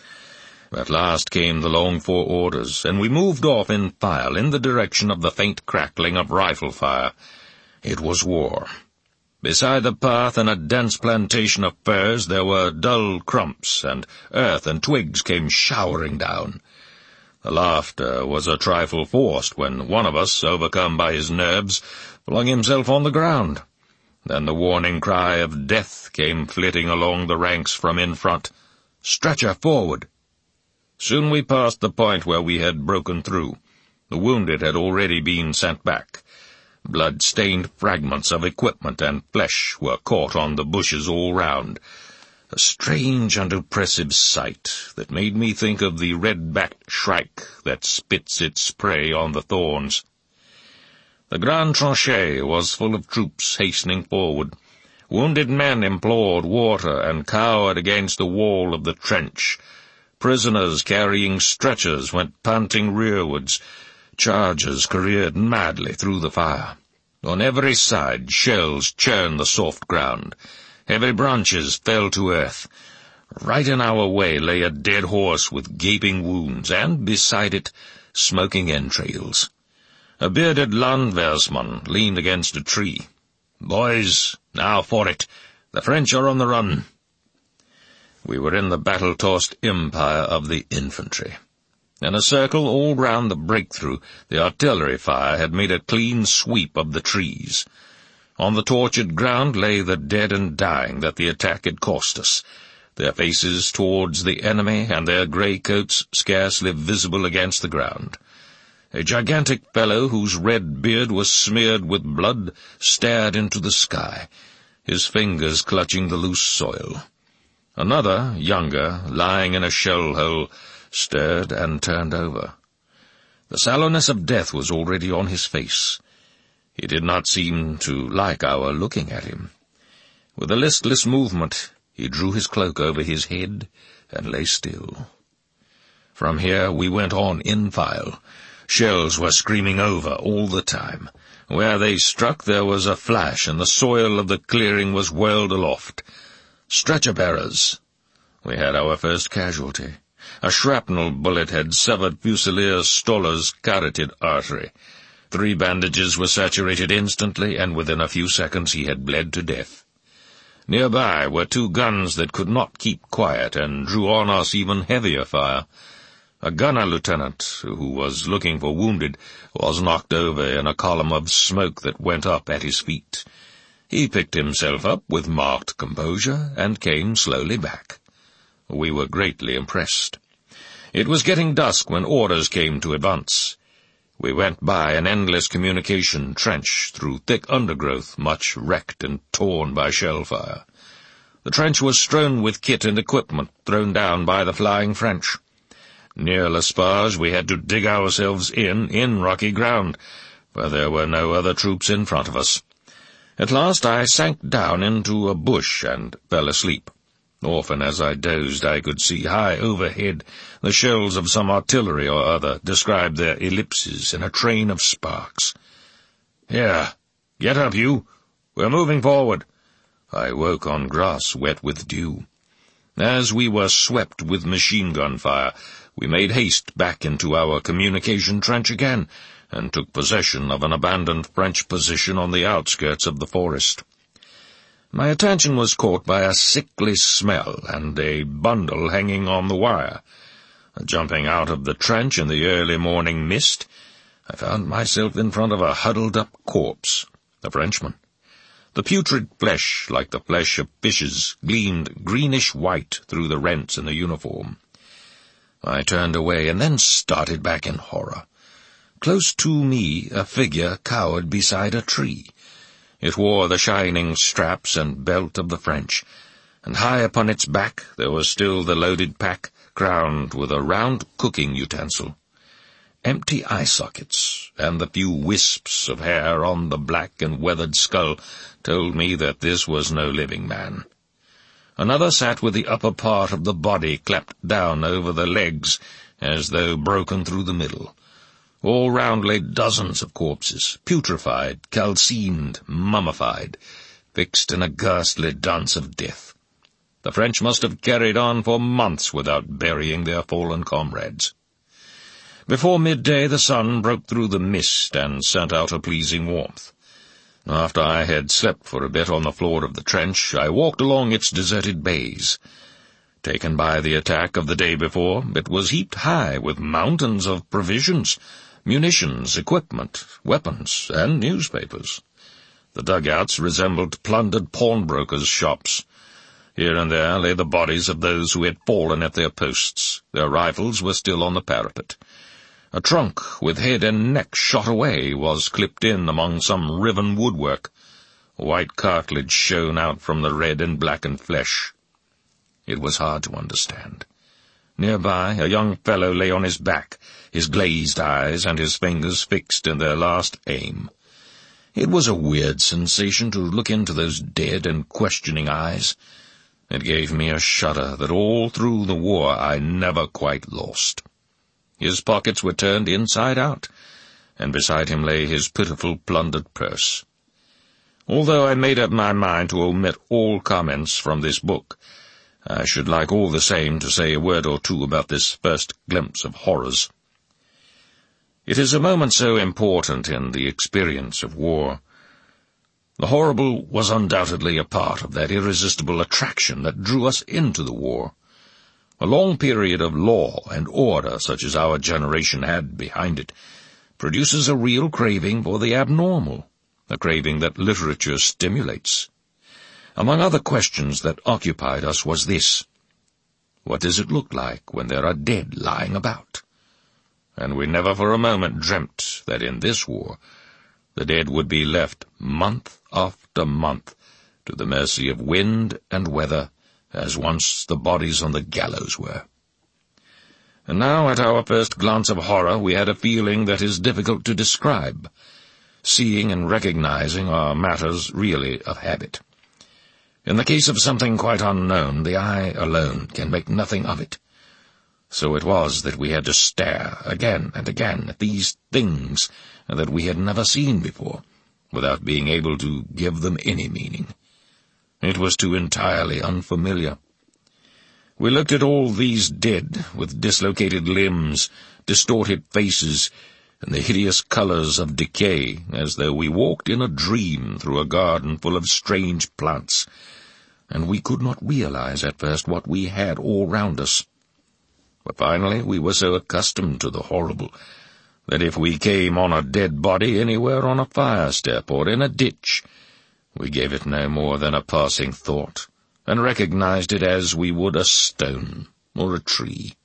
At last came the longed-for orders, and we moved off in file in the direction of the faint crackling of rifle fire. It was war. Beside the path in a dense plantation of firs there were dull crumps, and earth and twigs came showering down. The laughter was a trifle forced when one of us, overcome by his nerves, flung himself on the ground. Then the warning cry of death came flitting along the ranks from in front. "Stretcher forward!" Soon we passed the point where we had broken through. The wounded had already been sent back. Blood-stained fragments of equipment and flesh were caught on the bushes all round. A strange and oppressive sight that made me think of the red-backed shrike that spits its prey on the thorns. The Grand Tranchée was full of troops hastening forward. Wounded men implored water and cowered against the wall of the trench. Prisoners carrying stretchers went panting rearwards. Chargers careered madly through the fire. On every side shells churned the soft ground. Heavy branches fell to earth. Right in our way lay a dead horse with gaping wounds, and beside it, smoking entrails. A bearded Landwehrsmann leaned against a tree. "Boys, now for it. The French are on the run." We were in the battle-tossed empire of the infantry. In a circle all round the breakthrough, the artillery fire had made a clean sweep of the trees. On the tortured ground lay the dead and dying that the attack had cost us. their faces towards the enemy and their grey coats scarcely visible against the ground. A gigantic fellow whose red beard was smeared with blood stared into the sky, his fingers clutching the loose soil. Another, younger, lying in a shell hole, stirred and turned over. The sallowness of death was already on his face. He did not seem to like our looking at him. With a listless movement, he drew his cloak over his head and lay still. From here we went on in file. Shells were screaming over all the time. Where they struck there was a flash, and the soil of the clearing was whirled aloft. Stretcher-bearers. We had our first casualty. A shrapnel bullet had severed Fusilier Stoller's carotid artery. 3 bandages were saturated instantly, and within a few seconds he had bled to death. Nearby were 2 guns that could not keep quiet, and drew on us even heavier fire. A gunner lieutenant, who was looking for wounded, was knocked over in a column of smoke that went up at his feet. He picked himself up with marked composure and came slowly back. We were greatly impressed. It was getting dusk when orders came to advance. We went by an endless communication trench through thick undergrowth, much wrecked and torn by shell fire. The trench was strewn with kit and equipment thrown down by the flying French. Near L'Espage we had to dig ourselves in rocky ground, for there were no other troops in front of us. At last I sank down into a bush and fell asleep. Often as I dozed I could see high overhead the shells of some artillery or other describe their ellipses in a train of sparks. "Here, get up, you! We're moving forward." I woke on grass wet with dew. As we were swept with machine-gun fire, we made haste back into our communication trench again, and took possession of an abandoned French position on the outskirts of the forest. My attention was caught by a sickly smell and a bundle hanging on the wire. Jumping out of the trench in the early morning mist, I found myself in front of a huddled-up corpse, a Frenchman. The putrid flesh, like the flesh of fishes, gleamed greenish-white through the rents in the uniform. I turned away and then started back in horror. Close to me a figure cowered beside a tree. It wore the shining straps and belt of the French, and high upon its back there was still the loaded pack, crowned with a round cooking utensil. Empty eye sockets, and the few wisps of hair on the black and weathered skull told me that this was no living man. Another sat with the upper part of the body clapped down over the legs, as though broken through the middle. All round lay dozens of corpses, putrefied, calcined, mummified, fixed in a ghastly dance of death. The French must have carried on for months without burying their fallen comrades. Before midday the sun broke through the mist and sent out a pleasing warmth. After I had slept for a bit on the floor of the trench, I walked along its deserted bays. Taken by the attack of the day before, it was heaped high with mountains of provisions, munitions, equipment, weapons, and newspapers. The dugouts resembled plundered pawnbrokers' shops. Here and there lay the bodies of those who had fallen at their posts. Their rifles were still on the parapet. A trunk, with head and neck shot away, was clipped in among some riven woodwork. White cartilage shone out from the red and blackened flesh. It was hard to understand. Nearby, a young fellow lay on his back, his glazed eyes and his fingers fixed in their last aim. It was a weird sensation to look into those dead and questioning eyes. It gave me a shudder that all through the war I never quite lost. His pockets were turned inside out, and beside him lay his pitiful plundered purse. Although I made up my mind to omit all comments from this book, I should like all the same to say a word or two about this first glimpse of horrors. It is a moment so important in the experience of war. The horrible was undoubtedly a part of that irresistible attraction that drew us into the war. A long period of law and order, such as our generation had behind it, produces a real craving for the abnormal, a craving that literature stimulates. Among other questions that occupied us was this: What does it look like when there are dead lying about? And we never for a moment dreamt that in this war the dead would be left month after month to the mercy of wind and weather, as once the bodies on the gallows were. And now, at our first glance of horror, we had a feeling that is difficult to describe. Seeing and recognizing are matters really of habit. In the case of something quite unknown, the eye alone can make nothing of it. So it was that we had to stare again and again at these things that we had never seen before, without being able to give them any meaning. It was too entirely unfamiliar. We looked at all these dead, with dislocated limbs, distorted faces, and the hideous colours of decay, as though we walked in a dream through a garden full of strange plants, and we could not realize at first what we had all round us. But finally we were so accustomed to the horrible that if we came on a dead body anywhere on a fire step or in a ditch, we gave it no more than a passing thought, and recognized it as we would a stone or a tree.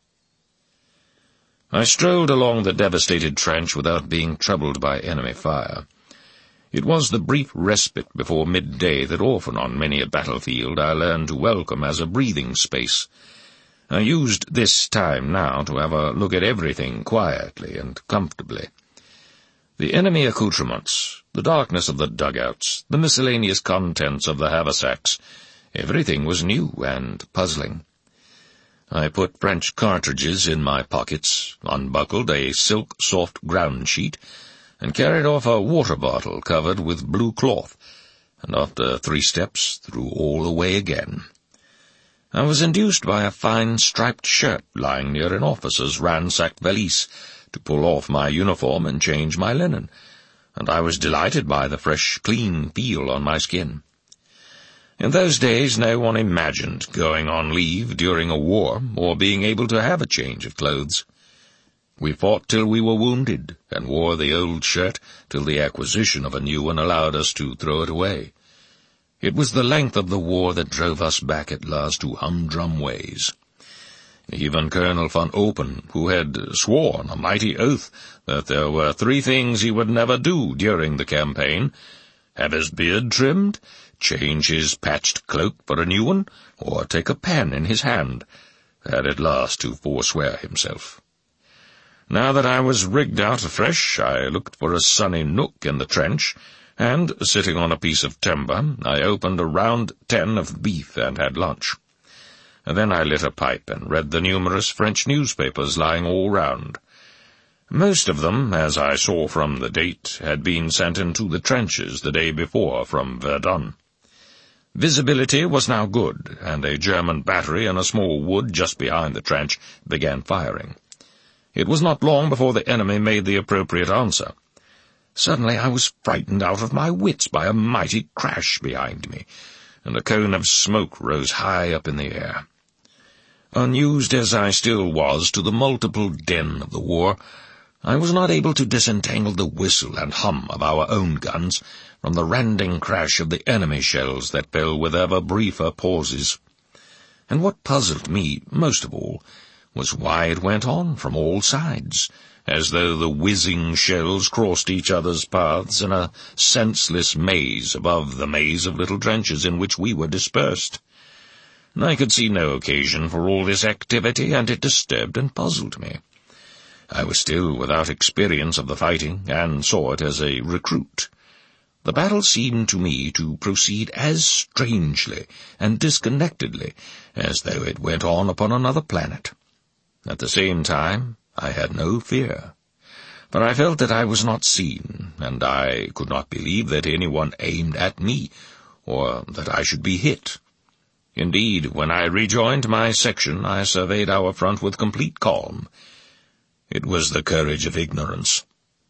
I strolled along the devastated trench without being troubled by enemy fire. It was the brief respite before midday that often on many a battlefield I learned to welcome as a breathing space. I used this time now to have a look at everything quietly and comfortably. The enemy accoutrements, the darkness of the dugouts, the miscellaneous contents of the haversacks, everything was new and puzzling. I put French cartridges in my pockets, unbuckled a silk soft ground sheet, and carried off a water bottle covered with blue cloth, and after 3 steps threw all away again. I was induced by a fine striped shirt lying near an officer's ransacked valise to pull off my uniform and change my linen, and I was delighted by the fresh, clean feel on my skin. In those days no one imagined going on leave during a war or being able to have a change of clothes. We fought till we were wounded, and wore the old shirt till the acquisition of a new one allowed us to throw it away. It was the length of the war that drove us back at last to humdrum ways. Even Colonel von Oppen, who had sworn a mighty oath that there were 3 things he would never do during the campaign: have his beard trimmed, change his patched cloak for a new one, or take a pen in his hand, had at last to forswear himself. Now that I was rigged out afresh, I looked for a sunny nook in the trench, and, sitting on a piece of timber, I opened a round tin of beef and had lunch. And then I lit a pipe and read the numerous French newspapers lying all round. Most of them, as I saw from the date, had been sent into the trenches the day before from Verdun. Visibility was now good, and a German battery in a small wood just behind the trench began firing. It was not long before the enemy made the appropriate answer. Suddenly I was frightened out of my wits by a mighty crash behind me, and a cone of smoke rose high up in the air. Unused as I still was to the multiple din of the war, I was not able to disentangle the whistle and hum of our own guns from the rending crash of the enemy shells that fell with ever briefer pauses. And what puzzled me most of all was why it went on from all sides, as though the whizzing shells crossed each other's paths in a senseless maze above the maze of little trenches in which we were dispersed. I could see no occasion for all this activity, and it disturbed and puzzled me. I was still without experience of the fighting, and saw it as a recruit. The battle seemed to me to proceed as strangely and disconnectedly as though it went on upon another planet. At the same time, I had no fear, for I felt that I was not seen, and I could not believe that anyone aimed at me, or that I should be hit. Indeed, when I rejoined my section, I surveyed our front with complete calm. It was the courage of ignorance.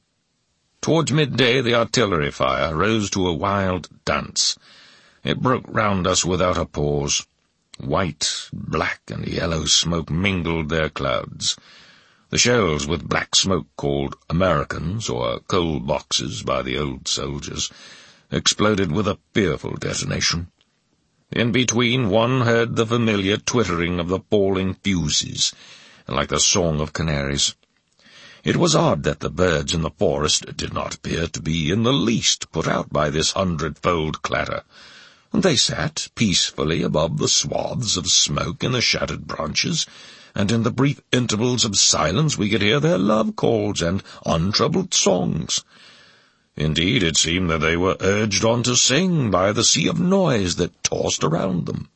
Towards midday the artillery fire rose to a wild dance. It broke round us without a pause. White, black, and yellow smoke mingled their clouds. The shells with black smoke, called Americans, or coal boxes by the old soldiers, exploded with a fearful detonation. In between, one heard the familiar twittering of the falling fuses, like the song of canaries. It was odd that the birds in the forest did not appear to be in the least put out by this 100-fold clatter. They sat peacefully above the swaths of smoke in the shattered branches, and in the brief intervals of silence we could hear their love calls and untroubled songs. Indeed, it seemed that they were urged on to sing by the sea of noise that tossed around them.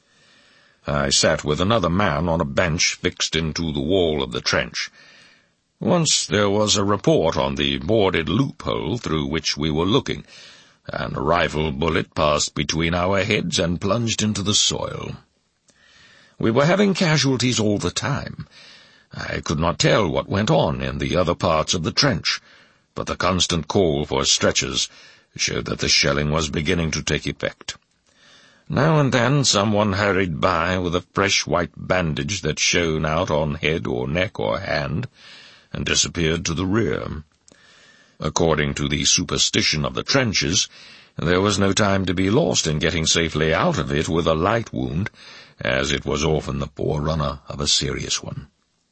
I sat with another man on a bench fixed into the wall of the trench. Once there was a report on the boarded loophole through which we were looking, and a rifle bullet passed between our heads and plunged into the soil. We were having casualties all the time. I could not tell what went on in the other parts of the trench, but the constant call for stretchers showed that the shelling was beginning to take effect. Now and then someone hurried by with a fresh white bandage that shone out on head or neck or hand, and disappeared to the rear. According to the superstition of the trenches, there was no time to be lost in getting safely out of it with a light wound, as it was often the forerunner of a serious one.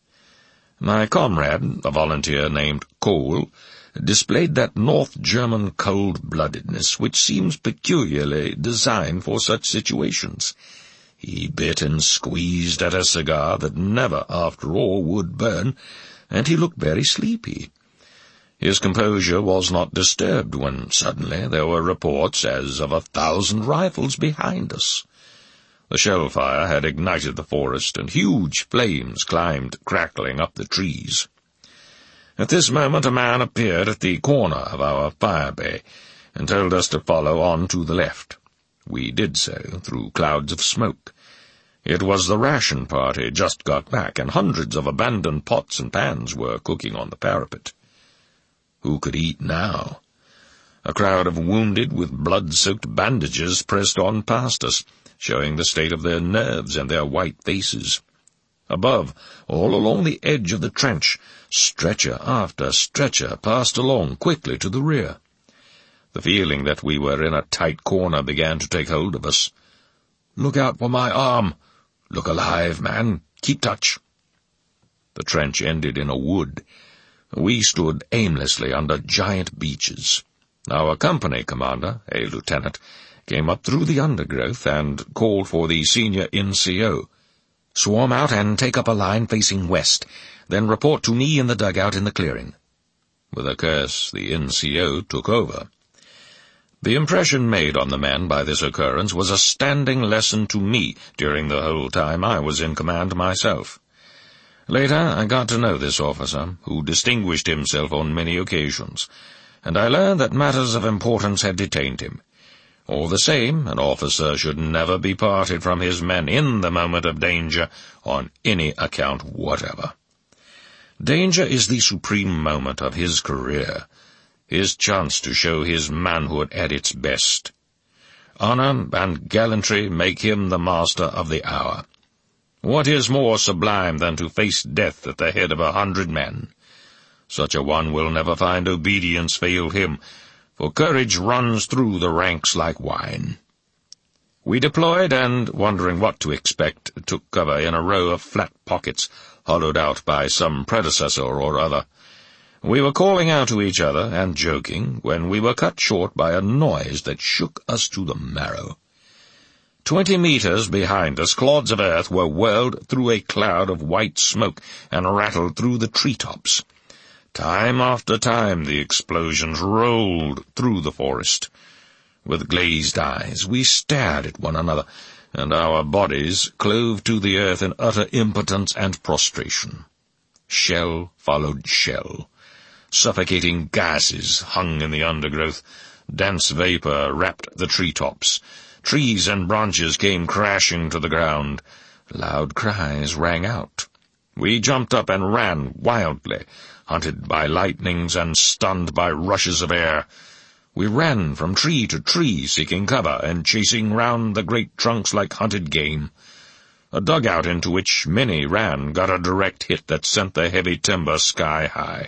My comrade, a volunteer named Kohl, displayed that North German cold-bloodedness which seems peculiarly designed for such situations. He bit and squeezed at a cigar that never, after all, would burn, and he looked very sleepy. His composure was not disturbed when suddenly there were reports as of 1,000 rifles behind us. The shell fire had ignited the forest, and huge flames climbed crackling up the trees. At this moment a man appeared at the corner of our fire bay, and told us to follow on to the left. We did so, through clouds of smoke. It was the ration party just got back, and hundreds of abandoned pots and pans were cooking on the parapet. Who could eat now? A crowd of wounded with blood-soaked bandages pressed on past us, showing the state of their nerves and their white faces. Above, all along the edge of the trench, stretcher after stretcher passed along quickly to the rear. The feeling that we were in a tight corner began to take hold of us. "Look out for my arm! Look alive, man! Keep touch!" The trench ended in a wood. We stood aimlessly under giant beeches. Our company commander, a lieutenant, came up through the undergrowth and called for the senior NCO. "Swarm out and take up a line facing west, then report to me in the dugout in the clearing." With a curse, the NCO took over. The impression made on the men by this occurrence was a standing lesson to me during the whole time I was in command myself. Later, I got to know this officer, who distinguished himself on many occasions, and I learned that matters of importance had detained him. All the same, an officer should never be parted from his men in the moment of danger on any account whatever. Danger is the supreme moment of his career, his chance to show his manhood at its best. Honor and gallantry make him the master of the hour. What is more sublime than to face death at the head of 100 men? Such a one will never find obedience fail him, for courage runs through the ranks like wine. We deployed, and, wondering what to expect, took cover in a row of flat pockets hollowed out by some predecessor or other. We were calling out to each other and joking when we were cut short by a noise that shook us to the marrow. 20 meters behind us, clods of earth were whirled through a cloud of white smoke and rattled through the treetops. Time after time the explosions rolled through the forest. With glazed eyes we stared at one another, and our bodies clove to the earth in utter impotence and prostration. Shell followed shell. Suffocating gases hung in the undergrowth. Dense vapor wrapped the treetops. Trees and branches came crashing to the ground. Loud cries rang out. We jumped up and ran wildly, hunted by lightnings and stunned by rushes of air. We ran from tree to tree, seeking cover and chasing round the great trunks like hunted game. A dugout into which many ran got a direct hit that sent the heavy timber sky high.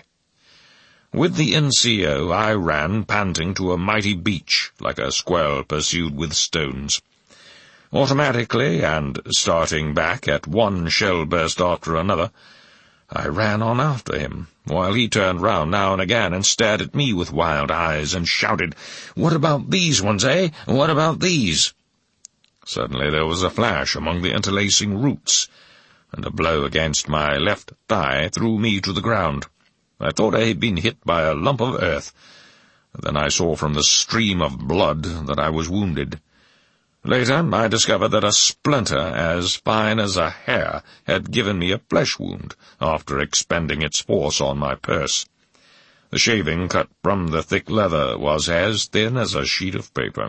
With the NCO, I ran, panting, to a mighty beach, like a squirrel pursued with stones. Automatically, and starting back at one shell burst after another, I ran on after him, while he turned round now and again and stared at me with wild eyes and shouted, "What about these ones, eh? What about these?" Suddenly there was a flash among the interlacing roots, and a blow against my left thigh threw me to the ground. I thought I had been hit by a lump of earth. Then I saw from the stream of blood that I was wounded. Later, I discovered that a splinter as fine as a hair had given me a flesh wound after expending its force on my purse. The shaving cut from the thick leather was as thin as a sheet of paper.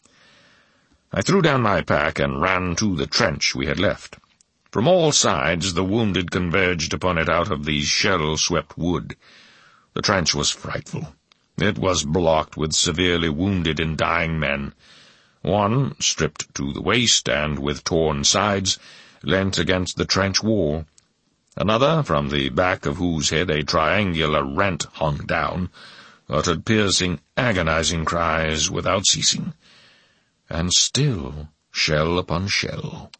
I threw down my pack and ran to the trench we had left. From all sides the wounded converged upon it out of the shell-swept wood. The trench was frightful. It was blocked with severely wounded and dying men. One, stripped to the waist and with torn sides, leant against the trench wall. Another, from the back of whose head a triangular rent hung down, uttered piercing, agonizing cries without ceasing. And still, shell upon shell.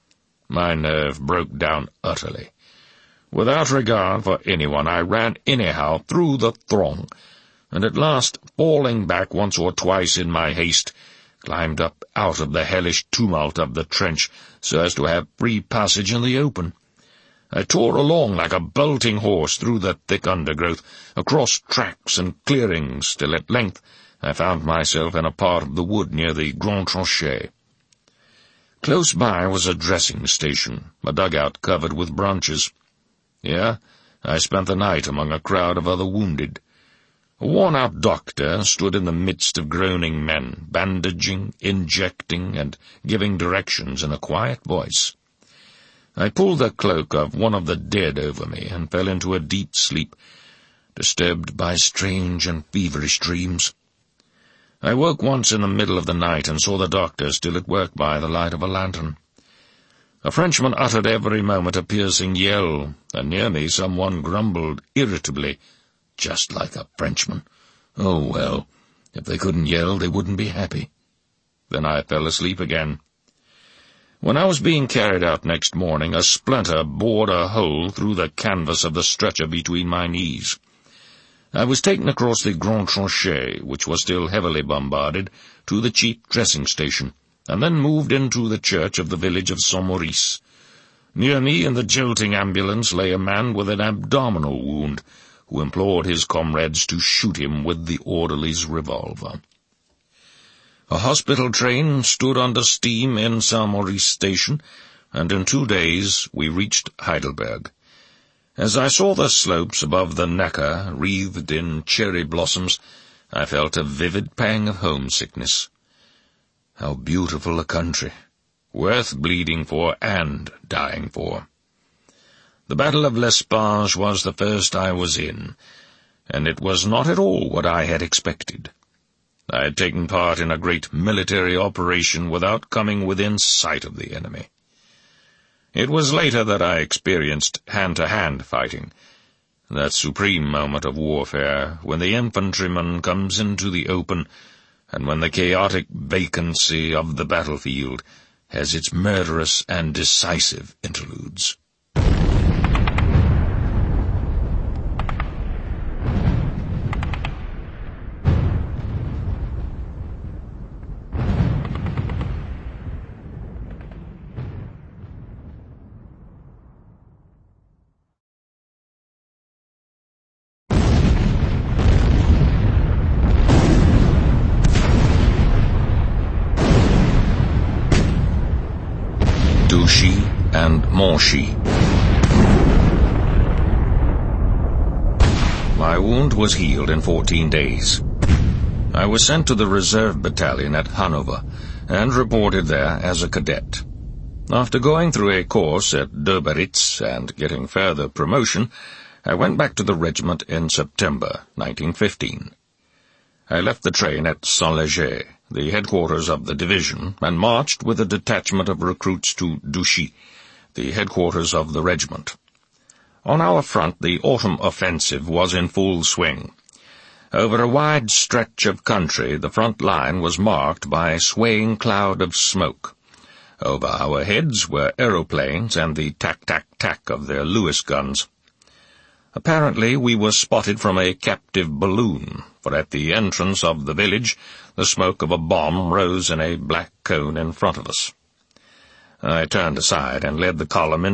My nerve broke down utterly. Without regard for anyone, I ran anyhow through the throng, and at last, falling back once or twice in my haste, climbed up out of the hellish tumult of the trench so as to have free passage in the open. I tore along like a bolting horse through the thick undergrowth, across tracks and clearings, till at length I found myself in a part of the wood near the Grand Tranchet. Close by was a dressing station, a dugout covered with branches. Here I spent the night among a crowd of other wounded. A worn-out doctor stood in the midst of groaning men, bandaging, injecting, and giving directions in a quiet voice. I pulled the cloak of one of the dead over me and fell into a deep sleep, disturbed by strange and feverish dreams. I woke once in the middle of the night and saw the doctor still at work by the light of a lantern. A Frenchman uttered every moment a piercing yell, and near me someone grumbled irritably, "Just like a Frenchman. Oh, well, if they couldn't yell, they wouldn't be happy." Then I fell asleep again. When I was being carried out next morning, a splinter bored a hole through the canvas of the stretcher between my knees. I was taken across the Grand Tranchet, which was still heavily bombarded, to the chief dressing station, and then moved into the church of the village of Saint-Maurice. Near me in the jolting ambulance lay a man with an abdominal wound, who implored his comrades to shoot him with the orderly's revolver. A hospital train stood under steam in Saint-Maurice station, and in 2 days we reached Heidelberg. As I saw the slopes above the Neckar wreathed in cherry blossoms, I felt a vivid pang of homesickness. How beautiful a country, worth bleeding for and dying for. The Battle of L'Esparge was the first I was in, and it was not at all what I had expected. I had taken part in a great military operation without coming within sight of the enemy. It was later that I experienced hand-to-hand fighting, that supreme moment of warfare when the infantryman comes into the open and when the chaotic vacancy of the battlefield has its murderous and decisive interludes. Douchy and Monchy. My wound was healed in 14 days. I was sent to the reserve battalion at Hanover and reported there as a cadet. After going through a course at Doberitz and getting further promotion, I went back to the regiment in September 1915. I left the train at Saint-Léger, the headquarters of the division, and marched with a detachment of recruits to Douchy, the headquarters of the regiment. On our front, the autumn offensive was in full swing. Over a wide stretch of country, the front line was marked by a swaying cloud of smoke. Over our heads were aeroplanes and the tack-tack-tack of their Lewis guns. Apparently we were spotted from a captive balloon, for at the entrance of the village the smoke of a bomb rose in a black cone in front of us. I turned aside and led the column